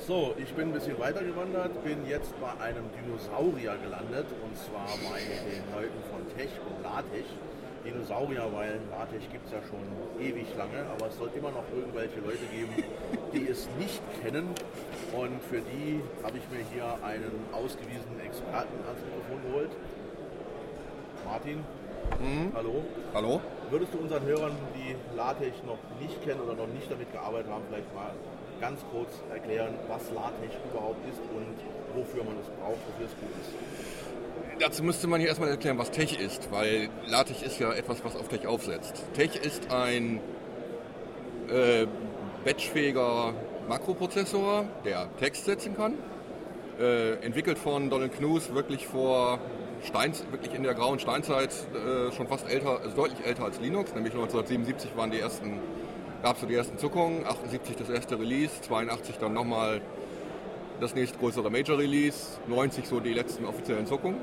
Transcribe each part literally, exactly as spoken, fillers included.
So, ich bin ein bisschen weiter gewandert, bin jetzt bei einem Dinosaurier gelandet und zwar bei den Leuten von Tech und LaTeX. Dinosaurier, weil LaTeX gibt es ja schon ewig lange, aber es soll immer noch irgendwelche Leute geben, die es nicht kennen. Und für die habe ich mir hier einen ausgewiesenen Experten ans Mikrofon geholt. Martin, Mhm. hallo. Hallo? Würdest du unseren Hörern, die LaTeX noch nicht kennen oder noch nicht damit gearbeitet haben, vielleicht mal ganz kurz erklären, was LaTeX überhaupt ist und wofür man es braucht, wofür es gut ist? Dazu müsste man hier erstmal erklären, was Tech ist, weil LaTeX ist ja etwas, was auf Tech aufsetzt. Tech ist ein äh, batchfähiger Makroprozessor, der Text setzen kann. Äh, entwickelt von Donald Knuth wirklich vor Stein, wirklich in der grauen Steinzeit, äh, schon fast älter, also deutlich älter als Linux, nämlich neunzehnhundertsiebenundsiebzig waren die ersten, gab es so die ersten Zuckungen, achtundsiebzig das erste Release, zweiundachtzig dann nochmal das nächstgrößere Major Release, neunzig so die letzten offiziellen Zuckungen.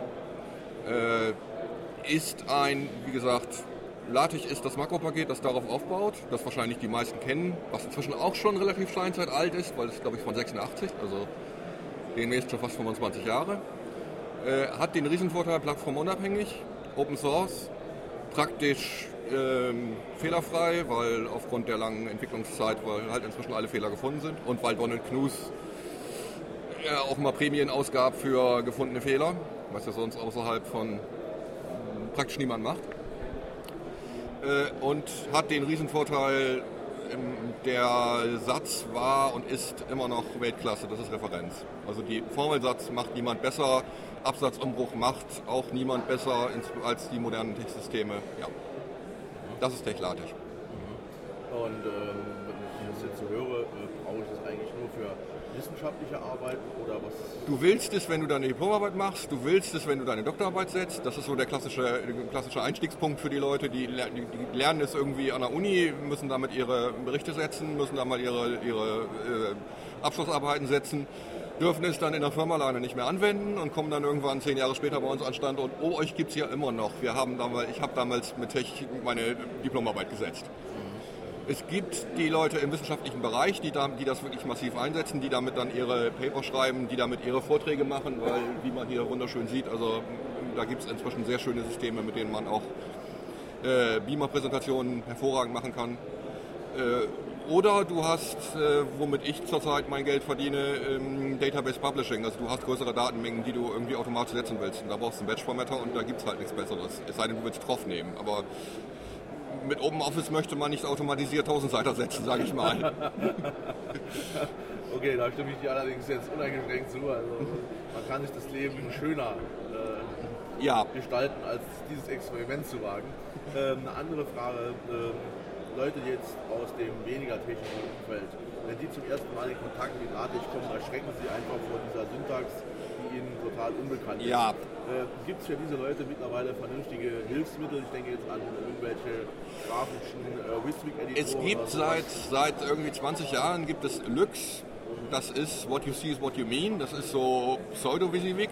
Äh, ist ein, wie gesagt, LaTeX ist das Makropaket, das darauf aufbaut, das wahrscheinlich die meisten kennen, was inzwischen auch schon relativ Steinzeit alt ist, weil es glaube ich von sechsundachtzig, also demnächst schon fast fünfundzwanzig Jahre. Äh, hat den Riesenvorteil, plattformunabhängig, Open Source, praktisch ähm, fehlerfrei, weil aufgrund der langen Entwicklungszeit weil halt inzwischen alle Fehler gefunden sind und weil Donald Knuth äh, auch mal Prämien ausgab für gefundene Fehler, was er sonst außerhalb von praktisch niemand macht. Äh, und hat den Riesenvorteil, der Satz war und ist immer noch Weltklasse, das ist Referenz. Also die Formelsatz macht niemand besser, Absatzumbruch macht auch niemand besser als die modernen Textsysteme. Ja, das ist Tech-LaTeX. Und ähm, wenn ich das jetzt so höre, äh, brauche ich das eigentlich nur für wissenschaftliche Arbeit oder was? Du willst es, wenn du deine Diplomarbeit machst, du willst es, wenn du deine Doktorarbeit setzt. Das ist so der klassische, klassische Einstiegspunkt für die Leute, die, die, die lernen es irgendwie an der Uni, müssen damit ihre Berichte setzen, müssen da mal ihre, ihre äh, Abschlussarbeiten setzen, dürfen es dann in der Firma alleine nicht mehr anwenden und kommen dann irgendwann zehn Jahre später bei uns an Stand und oh, euch gibt es ja immer noch. Wir haben damals, ich habe damals mit Tech meine Diplomarbeit gesetzt. Es gibt die Leute im wissenschaftlichen Bereich, die, da, die das wirklich massiv einsetzen, die damit dann ihre Paper schreiben, die damit ihre Vorträge machen, weil, wie man hier wunderschön sieht, also da gibt es inzwischen sehr schöne Systeme, mit denen man auch äh, Beamer-Präsentationen hervorragend machen kann. Äh, oder du hast, äh, womit ich zurzeit mein Geld verdiene, ähm, Database Publishing, also du hast größere Datenmengen, die du irgendwie automatisch setzen willst. Und da brauchst du einen Batch-Formatter und da gibt es halt nichts Besseres, es sei denn, du willst Tropf nehmen, aber mit OpenOffice möchte man nicht automatisiert tausend Seiten setzen, sage ich mal. Okay, da stimme ich dir allerdings jetzt uneingeschränkt zu. Also man kann sich das Leben schöner äh, ja. gestalten, als dieses Experiment zu wagen. Ähm, eine andere Frage, ähm, Leute jetzt aus dem weniger technischen Umfeld, wenn die zum ersten Mal in Kontakt mit LaTeX kommen, erschrecken sie einfach vor dieser Syntax, die ihnen total unbekannt ist. Ja. Äh, Gibt es für diese Leute mittlerweile vernünftige Hilfsmittel? Ich denke jetzt an irgendwelche grafischen äh, Wiswik-Editoren. Es gibt seit, seit irgendwie zwanzig Jahren gibt es Lux. Das ist What You See is What You Mean. Das ist so Pseudo-Visivik.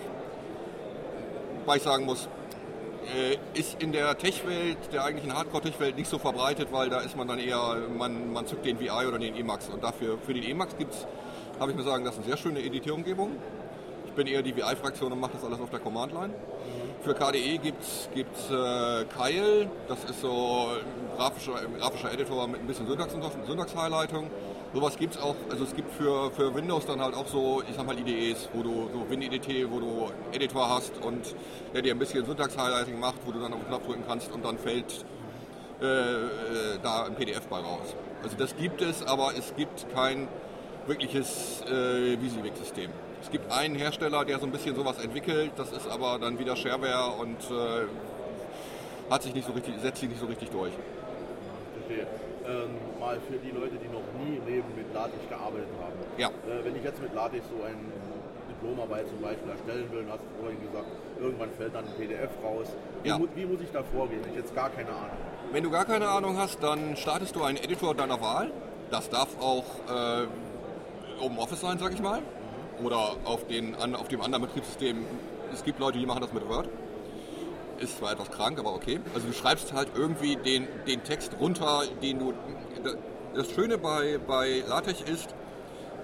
Weil ich sagen muss, äh, ist in der Tech-Welt, der eigentlichen Hardcore-Tech-Welt nicht so verbreitet, weil da ist man dann eher, man, man zückt den V I oder den Emacs. Und dafür, für den Emacs gibt es, habe ich mir sagen lassen, sehr schöne Editierumgebung. Ich bin eher die V I-Fraktion und mache das alles auf der Command-Line. Für K D E gibt es äh, Keil, das ist so ein grafischer, ein grafischer Editor mit ein bisschen Syntax und Syntax-Highlightung. Sowas gibt es auch, also es gibt für, für Windows dann halt auch so, ich sag mal I D Es, wo du so WinEDT, wo du einen Editor hast und der dir ein bisschen Syntax-Highlighting macht, wo du dann auf den Knopf drücken kannst und dann fällt äh, da ein P D F bei raus. Also das gibt es, aber es gibt kein wirkliches äh, Visivik-System. Es gibt einen Hersteller, der so ein bisschen sowas entwickelt, das ist aber dann wieder Shareware und äh, hat sich nicht so richtig, setzt sich nicht so richtig durch. Okay. Ähm, mal für die Leute, die noch nie im Leben mit LaTeX gearbeitet haben. Ja. Äh, wenn ich jetzt mit LaTeX so eine Diplomarbeit zum Beispiel erstellen will, hast du vorhin gesagt, irgendwann fällt dann ein P D F raus. Wie, ja. mu wie muss ich da vorgehen, wenn ich jetzt gar keine Ahnung habe? Wenn du gar keine Ahnung hast, dann startest du einen Editor deiner Wahl. Das darf auch äh, OpenOffice sein, sag ich mal. Oder auf, den, auf dem anderen Betriebssystem. Es gibt Leute, die machen das mit Word. Ist zwar etwas krank, aber okay. Also du schreibst halt irgendwie den, den Text runter, den du... Das Schöne bei, bei LaTeX ist,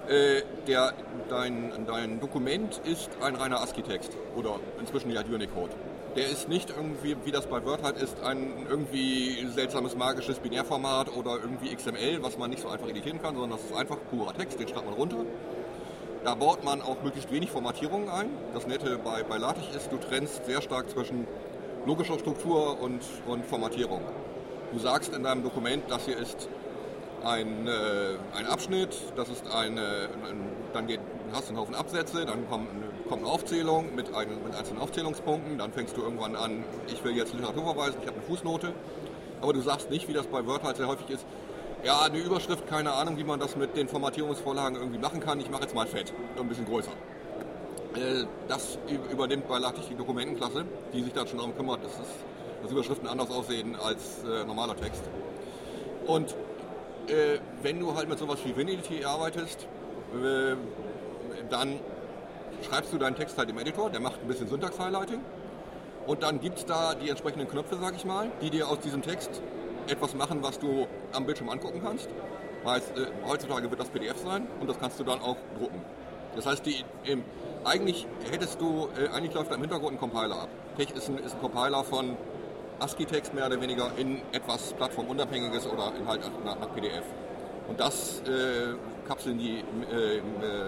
äh, der, dein, dein Dokument ist ein reiner ASCII-Text oder inzwischen ja Unicode. Der ist nicht irgendwie, wie das bei Word halt ist, ein irgendwie seltsames magisches Binärformat oder irgendwie X M L, was man nicht so einfach editieren kann, sondern das ist einfach purer Text, den schreibt man runter. Da baut man auch möglichst wenig Formatierungen ein. Das Nette bei, bei LaTeX ist, du trennst sehr stark zwischen logischer Struktur und, und Formatierung. Du sagst in deinem Dokument, das hier ist ein, äh, ein Abschnitt, das ist eine, ein, dann geht, hast du einen Haufen Absätze, dann kommt eine, kommt eine Aufzählung mit, ein, mit einzelnen Aufzählungspunkten, dann fängst du irgendwann an, ich will jetzt Literatur verweisen, ich habe eine Fußnote, aber du sagst nicht, wie das bei Word halt sehr häufig ist, ja, eine Überschrift, keine Ahnung, wie man das mit den Formatierungsvorlagen irgendwie machen kann, ich mache jetzt mal fett, ein bisschen größer. Äh, das übernimmt bei LaTeX die Dokumentenklasse, die sich dann schon darum kümmert, dass, es, dass Überschriften anders aussehen als äh, normaler Text. Und Äh, wenn du halt mit sowas wie Winity arbeitest, äh, dann schreibst du deinen Text halt im Editor, der macht ein bisschen Syntax-Highlighting und dann gibt es da die entsprechenden Knöpfe, sag ich mal, die dir aus diesem Text etwas machen, was du am Bildschirm angucken kannst. Heißt, äh, heutzutage wird das P D F sein und das kannst du dann auch drucken. Das heißt, die, äh, eigentlich hättest du, äh, eigentlich läuft da im Hintergrund ein Compiler ab. Tech ist ein, ist ein Compiler von ASCII-Text mehr oder weniger in etwas Plattformunabhängiges oder in halt nach, nach P D F. Und das äh, kapseln die äh, äh,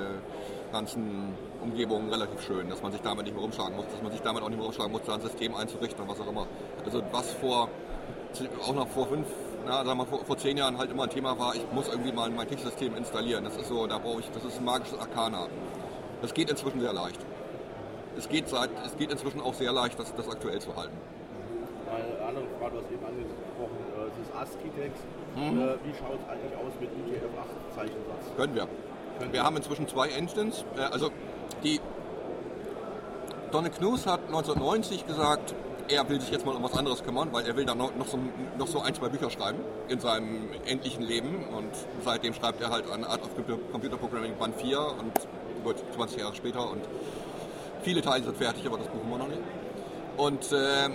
ganzen Umgebungen relativ schön, dass man sich damit nicht mehr rumschlagen muss, dass man sich damit auch nicht mehr rumschlagen muss, da ein System einzurichten und was auch immer. Also was vor, auch noch vor fünf, na, sagen wir vor, vor zehn Jahren halt immer ein Thema war, ich muss irgendwie mal mein Textsystem installieren. Das ist so, da brauche ich, das ist ein magisches Arkana. Das geht inzwischen sehr leicht. Es geht, seit, es geht inzwischen auch sehr leicht, das, das aktuell zu halten. Eine andere Frage, du hast eben angesprochen, äh, das ist ASCII-Text. Mhm. Äh, wie schaut es eigentlich aus mit U T F acht Zeichensatz? Können wir. Können wir haben inzwischen zwei Engines. Äh, also die Donald Knuth hat neunzehnhundertneunzig gesagt, er will sich jetzt mal um was anderes kümmern, weil er will dann noch, noch, so, noch so ein, zwei Bücher schreiben in seinem endlichen Leben. Und seitdem schreibt er halt an Art of Computer Programming Band vier und gut, zwanzig Jahre später und viele Teile sind fertig, aber das Buch immer noch nicht. Und äh,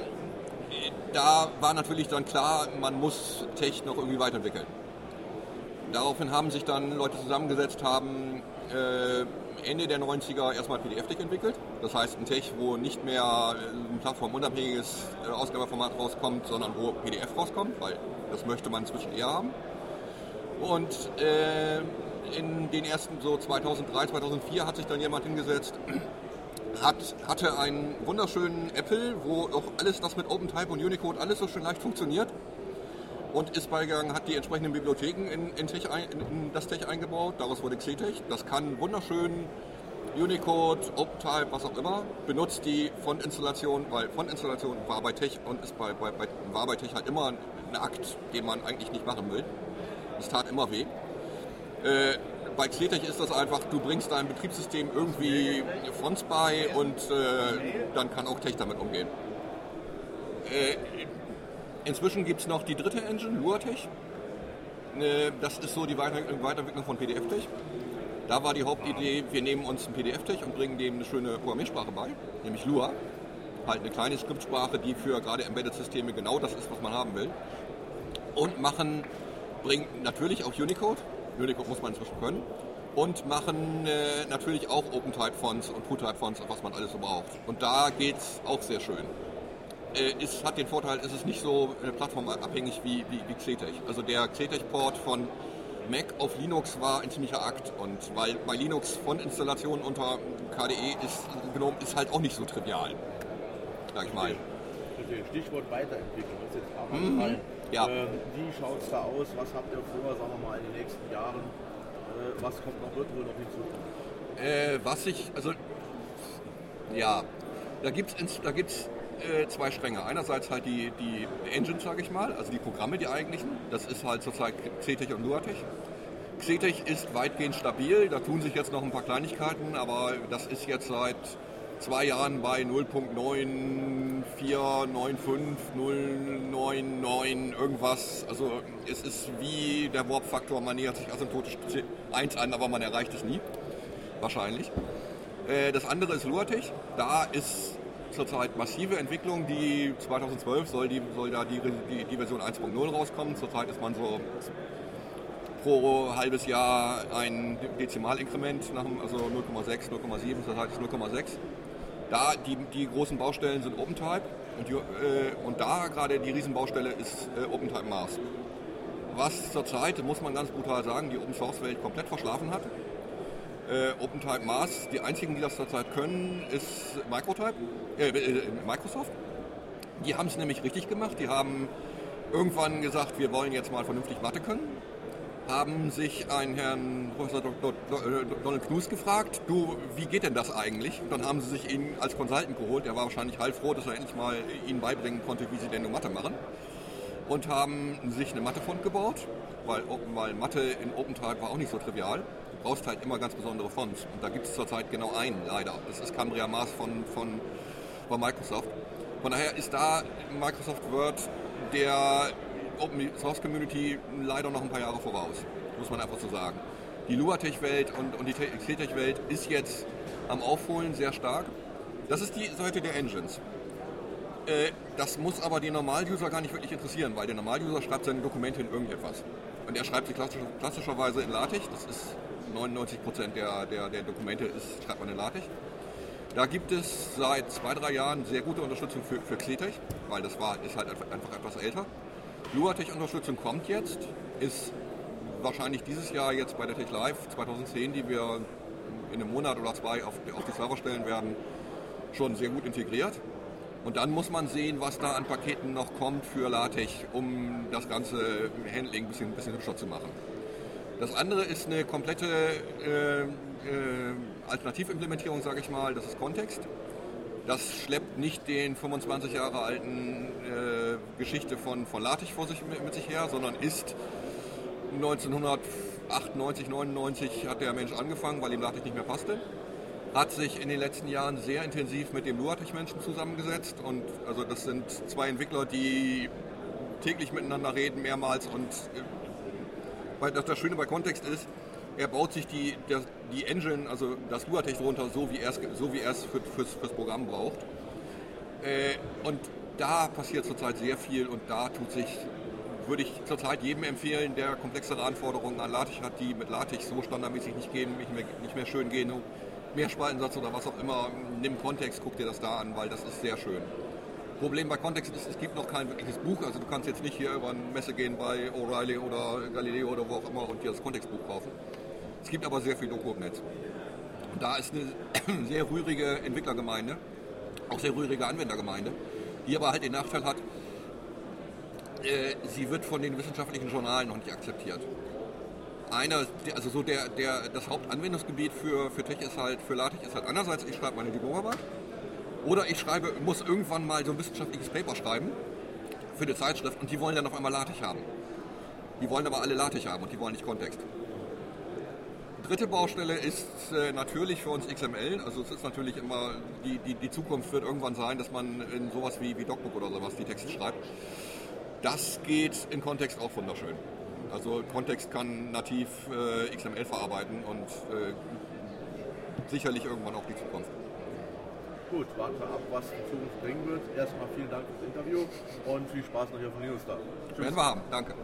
da war natürlich dann klar, man muss Tech noch irgendwie weiterentwickeln. Daraufhin haben sich dann Leute zusammengesetzt, haben äh, Ende der neunziger erstmal P D F-Tech entwickelt. Das heißt ein Tech, wo nicht mehr ein plattformunabhängiges äh, Ausgabeformat rauskommt, sondern wo P D F rauskommt, weil das möchte man inzwischen eher haben. Und äh, in den ersten so zweitausenddrei, zweitausendvier hat sich dann jemand hingesetzt, Hat, hatte einen wunderschönen Apple, wo auch alles das mit OpenType und Unicode alles so schön leicht funktioniert und ist beigegangen, hat die entsprechenden Bibliotheken in, in, Tech ein, in, in das Tech eingebaut, daraus wurde Xetech. Das kann wunderschön Unicode, OpenType, was auch immer, benutzt die Font-Installation, weil Font-Installation war bei Tech und ist bei, bei, bei, war bei Tech halt immer ein Akt, den man eigentlich nicht machen will. Das tat immer weh. Äh, Bei Xetech ist das einfach, du bringst dein Betriebssystem irgendwie Fonts bei und äh, dann kann auch Tech damit umgehen. Äh, inzwischen gibt es noch die dritte Engine, LuaTeX. Äh, das ist so die Weiter- Weiterentwicklung von P D F-Tech. Da war die Hauptidee, wir nehmen uns ein P D F-Tech und bringen dem eine schöne Programmiersprache bei, nämlich Lua. Halt eine kleine Skriptsprache, die für gerade Embedded-Systeme genau das ist, was man haben will. Und machen, bringen natürlich auch Unicode. Unicode muss man inzwischen können. Und machen äh, natürlich auch OpenType-Fonts und TrueType-Fonts, was man alles so braucht. Und da geht es auch sehr schön. Äh, es hat den Vorteil, es ist nicht so äh, plattformabhängig wie, wie, wie Xetech. Also der Xetech-Port von Mac auf Linux war ein ziemlicher Akt. Und weil bei Linux Font-Installation unter K D E ist, genommen, ist halt auch nicht so trivial, sag ich mal. Okay, Stichwort Weiterentwicklung, das ist jetzt auch mal Mhm. gefallen. Ja. Ähm, wie schaut es da aus? Was habt ihr vor, sagen wir mal, in den nächsten Jahren? Äh, was kommt noch, wird wohl noch hinzu? Äh, was ich, also, ja, da gibt es da gibt's, äh, zwei Stränge. Einerseits halt die, die Engines, sage ich mal, also die Programme, die eigentlichen. Das ist halt zurzeit Xetech und LuaTeX. Xetech ist weitgehend stabil, da tun sich jetzt noch ein paar Kleinigkeiten, aber das ist jetzt seit zwei Jahren bei null Punkt neun vier neun fünf null neun neun irgendwas. Also es ist wie der Warp-Faktor, man nähert sich asymptotisch eins an, aber man erreicht es nie. Wahrscheinlich. Äh, das andere ist LuaTeX. Da ist zurzeit massive Entwicklung. Die zweitausendzwölf soll, die, soll da die, die, die Version eins Punkt null rauskommen. Zurzeit ist man so pro halbes Jahr ein Dezimalinkrement, nach dem, also null Komma sechs, null Komma sieben, das heißt null Komma sechs. Da die, die großen Baustellen sind OpenType und, die, äh, und da gerade die Riesenbaustelle ist äh, OpenType Mars. Was zurzeit, muss man ganz brutal sagen, die Open-Source-Welt komplett verschlafen hat. Äh, OpenType Mars, die einzigen, die das zurzeit können, ist Microtype, äh, äh, Microsoft. Die haben es nämlich richtig gemacht. Die haben irgendwann gesagt, wir wollen jetzt mal vernünftig Mathe können. Haben sich einen Herrn Professor Donald Knuth gefragt, du, wie geht denn das eigentlich? Und dann haben sie sich ihn als Consultant geholt. Der war wahrscheinlich heilfroh, dass er endlich mal ihnen beibringen konnte, wie sie denn nur Mathe machen. Und haben sich eine Mathefont gebaut, weil, weil Mathe in OpenType war auch nicht so trivial. Du brauchst halt immer ganz besondere Fonts. Und da gibt es zurzeit genau einen, leider. Das ist Cambria Mars von, von, von Microsoft. Von daher ist da Microsoft Word der Open Source Community leider noch ein paar Jahre voraus, muss man einfach so sagen. Die LuaTeX-Welt und, und die ClearTeX-Welt ist jetzt am Aufholen sehr stark. Das ist die Seite der Engines. Äh, das muss aber den Normal-User gar nicht wirklich interessieren, weil der Normal-User schreibt seine Dokumente in irgendetwas. Und er schreibt sie klassisch, klassischerweise in LaTeX, das ist neunundneunzig Prozent der, der, der Dokumente ist, schreibt man in LaTeX. Da gibt es seit zwei, drei Jahren sehr gute Unterstützung für, für ClearTeX, weil das war, ist halt einfach, einfach etwas älter. LuaTeX-Unterstützung kommt jetzt, ist wahrscheinlich dieses Jahr jetzt bei der TechLive zwanzig zehn, die wir in einem Monat oder zwei auf, auf die Server stellen werden, schon sehr gut integriert. Und dann muss man sehen, was da an Paketen noch kommt für LaTeX, um das ganze Handling ein bisschen, ein bisschen hübscher zu machen. Das andere ist eine komplette äh, äh, Alternativimplementierung, sage ich mal, das ist Kontext. Das schleppt nicht den fünfundzwanzig Jahre alten äh, Geschichte von, von LaTeX vor sich, mit, mit sich her, sondern ist neunzehnhundertachtundneunzig, neunundneunzig hat der Mensch angefangen, weil ihm LaTeX nicht mehr passte. Hat sich in den letzten Jahren sehr intensiv mit dem LuaTeX-Menschen zusammengesetzt. Und also das sind zwei Entwickler, die täglich miteinander reden, mehrmals. Und äh, weil das, das Schöne bei Kontext ist, er baut sich die, der, die Engine, also das LuaTeX runter, so wie er es so wie er es für, fürs, fürs Programm braucht. Äh, und da passiert zurzeit sehr viel und da tut sich, würde ich zurzeit jedem empfehlen, der komplexere Anforderungen an LaTeX hat, die mit LaTeX so standardmäßig nicht gehen, nicht mehr, nicht mehr schön gehen, Mehrspaltensatz oder was auch immer, nimm Kontext, guck dir das da an, weil das ist sehr schön. Problem bei Kontext ist, es gibt noch kein wirkliches Buch, also du kannst jetzt nicht hier über eine Messe gehen bei O'Reilly oder Galileo oder wo auch immer und dir das Kontextbuch kaufen. Es gibt aber sehr viel Doku im Netz. Und da ist eine sehr rührige Entwicklergemeinde, auch sehr rührige Anwendergemeinde, die aber halt den Nachteil hat, äh, sie wird von den wissenschaftlichen Journalen noch nicht akzeptiert. Einer, also so der, der, das Hauptanwendungsgebiet für, für Tech ist halt, für LaTeX ist halt einerseits, ich schreibe meine Diplomarbeit oder ich schreibe, muss irgendwann mal so ein wissenschaftliches Paper schreiben für eine Zeitschrift und die wollen dann auf einmal LaTeX haben. Die wollen aber alle LaTeX haben und die wollen nicht Kontext. Dritte Baustelle ist äh, natürlich für uns X M L, also es ist natürlich immer, die, die, die Zukunft wird irgendwann sein, dass man in sowas wie, wie DocBook oder sowas die Texte schreibt. Das geht in Kontext auch wunderschön. Also Kontext kann nativ äh, X M L verarbeiten und äh, sicherlich irgendwann auch die Zukunft. Gut, warten wir ab, was die Zukunft bringen wird. Erstmal vielen Dank fürs Interview und viel Spaß noch hier von Linus da. Werden wir haben, danke.